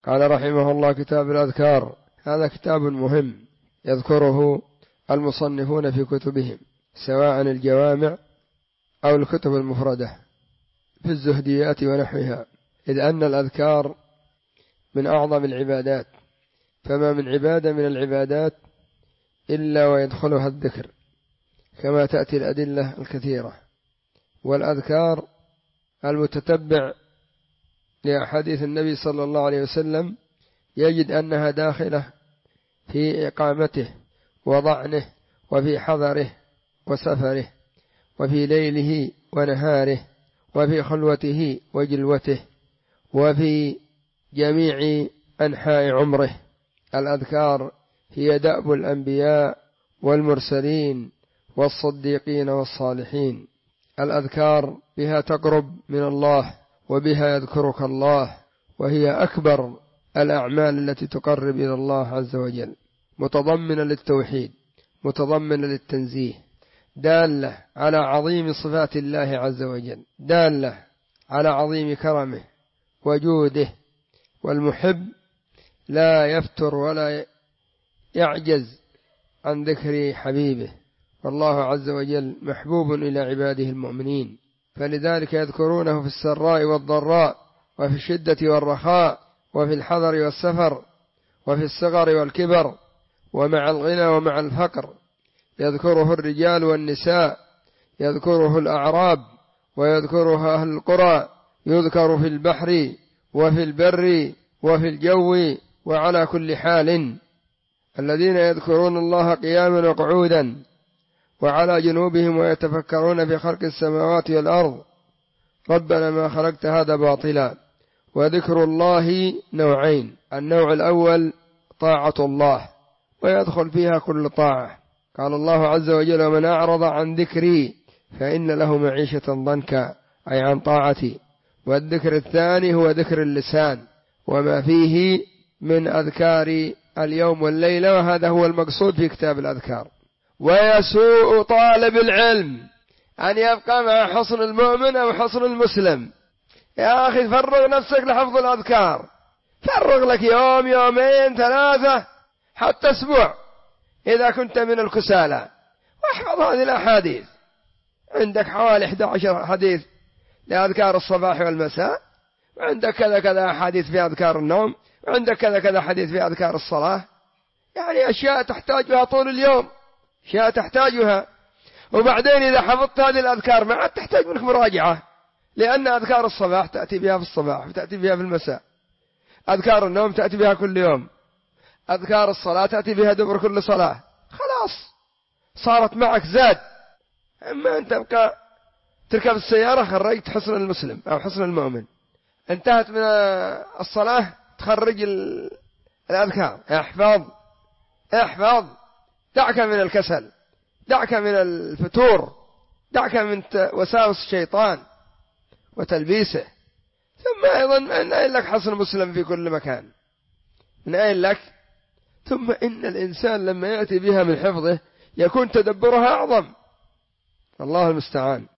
قال رحمه الله: كتاب الأذكار. هذا كتاب مهم يذكره المصنفون في كتبهم، سواء الجوامع أو الكتب المفردة في الزهديات ونحوها، إذ أن الأذكار من أعظم العبادات، فما من عبادة من العبادات إلا ويدخلها الذكر، كما تأتي الأدلة الكثيرة. والأذكار المتتبع لأحاديث النبي صلى الله عليه وسلم يجد أنها داخلة في إقامته وضعنه، وفي حضره وسفره، وفي ليله ونهاره، وفي خلوته وجلوته، وفي جميع أنحاء عمره. الأذكار هي دأب الأنبياء والمرسلين والصديقين والصالحين. الأذكار بها تقرب من الله، وبها يذكرك الله، وهي أكبر الأعمال التي تقرب إلى الله عز وجل، متضمنة للتوحيد، متضمنة للتنزيه، دالة على عظيم صفات الله عز وجل، دالة على عظيم كرمه وجوده. والمحب لا يفتر ولا يعجز عن ذكر حبيبه، والله عز وجل محبوب إلى عباده المؤمنين، فلذلك يذكرونه في السراء والضراء، وفي الشدة والرخاء، وفي الحضر والسفر، وفي الصغر والكبر، ومع الغنى ومع الفقر. يذكره الرجال والنساء، يذكره الأعراب، ويذكره أهل القرى، يذكر في البحر وفي البر وفي الجو وعلى كل حال. الذين يذكرون الله قياما وقعودا وعلى جنوبهم ويتفكرون في خلق السماوات والأرض ربنا ما خلقت هذا باطلا. وذكر الله نوعين: النوع الأول طاعة الله، ويدخل فيها كل طاعة. قال الله عز وجل: ومن أعرض عن ذكري فإن له معيشة ضنكا، أي عن طاعتي. والذكر الثاني هو ذكر اللسان وما فيه من أذكار اليوم والليلة، وهذا هو المقصود في كتاب الأذكار. ويسوء طالب العلم أن يبقى مع حصن المؤمن أو حصن المسلم. يا أخي فرغ نفسك لحفظ الأذكار، فرغ لك يوم، يومين، 3، حتى أسبوع إذا كنت من الكسالى، واحفظ هذه الأحاديث. عندك حوالي 11 حديث لأذكار الصباح والمساء، وعندك كذا كذا حديث في أذكار النوم، وعندك كذا كذا حديث في أذكار الصلاة. يعني أشياء تحتاجها طول اليوم، أشياء تحتاجها. وبعدين إذا حفظت هذه الأذكار ما عاد تحتاج منك مراجعة، لأن أذكار الصباح تأتي بها في الصباح وتأتي بها في المساء، أذكار النوم تأتي بها كل يوم، أذكار الصلاة تأتي بها دبر كل صلاة. خلاص صارت معك زاد. أما أنت تبقى تركب السيارة خرجت حصن المسلم أو حصن المؤمن، انتهت من الصلاة تخرج الأذكار. احفظ، دعك من الكسل، دعك من الفتور، دعك من وساوس الشيطان وتلبيسه. ثم أيضا من أين لك حصن مسلم في كل مكان؟ من أين لك؟ ثم إن الإنسان لما يأتي بها من حفظه يكون تدبرها أعظم. الله المستعان.